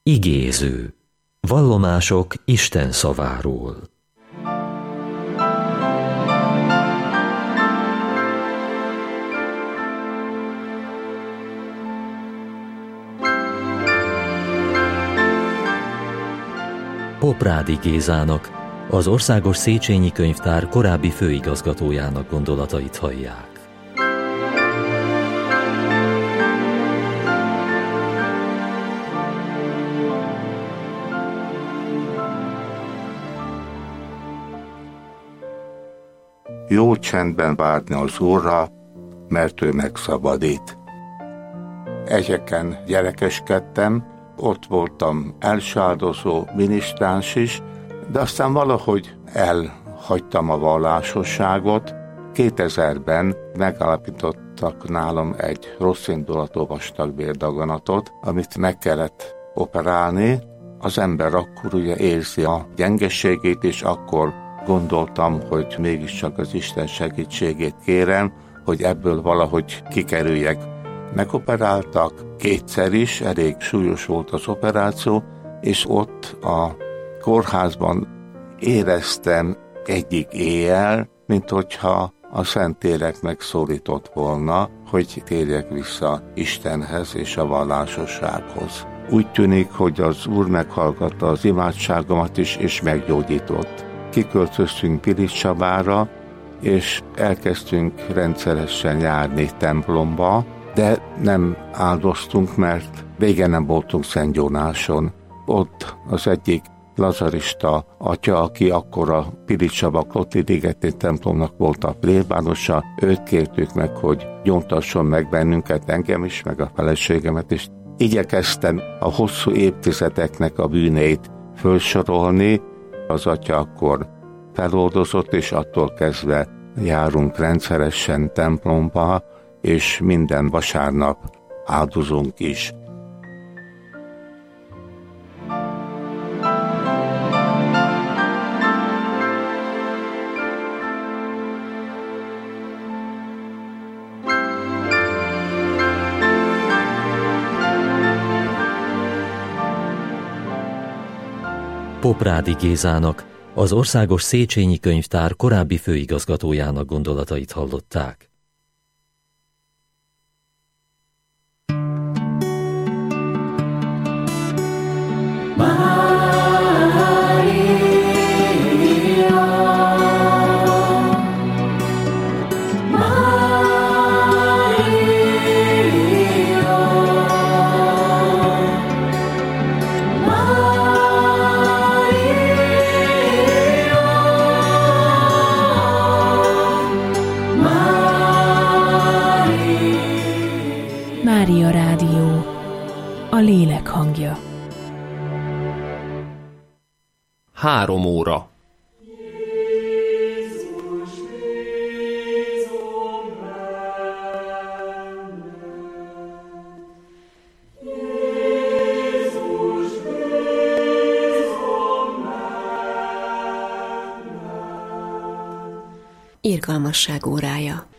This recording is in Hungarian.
Igéző. Vallomások Isten szaváról. Poprádi Gézának, az Országos Széchenyi Könyvtár korábbi főigazgatójának gondolatait hallják. Jó csendben várni az Úrra, mert ő megszabadít. Egyeken gyerekeskedtem, ott voltam elsáldozó minisztráns is, de aztán valahogy elhagytam a vallásosságot. 2000-ben megállapítottak nálam egy rosszindulatú vastagbérdaganatot, amit meg kellett operálni. Az ember akkor ugye érzi a gyengeségét, és akkor gondoltam, hogy mégiscsak az Isten segítségét kérem, hogy ebből valahogy kikerüljek. Megoperáltak kétszer is, elég súlyos volt az operáció, és ott a kórházban éreztem egyik éjjel, mint hogyha a Szentlélek megszólított volna, hogy térjek vissza Istenhez és a vallásossághoz. Úgy tűnik, hogy az Úr meghallgatta az imádságomat is, és meggyógyított. Kiköltöztünk Piliscsabára, és elkezdtünk rendszeresen járni templomba, de nem áldoztunk, mert régen nem voltunk Szentgyónáson. Ott az egyik lazarista atya, aki akkor a Piliscsaba Klotildigeti templomnak volt a plébánosa, őt kértük meg, hogy gyóntasson meg bennünket, engem is, meg a feleségemet is. Igyekeztem a hosszú évtizedeknek a bűneit felsorolni. Az atya akkor feloldozott, és attól kezdve járunk rendszeresen templomba, és minden vasárnap áldozunk is. Poprádi Gézának, az Országos Széchenyi Könyvtár korábbi főigazgatójának gondolatait hallották. Mária Rádió, a lélek hangja. 3 óra. Irgalmasság órája.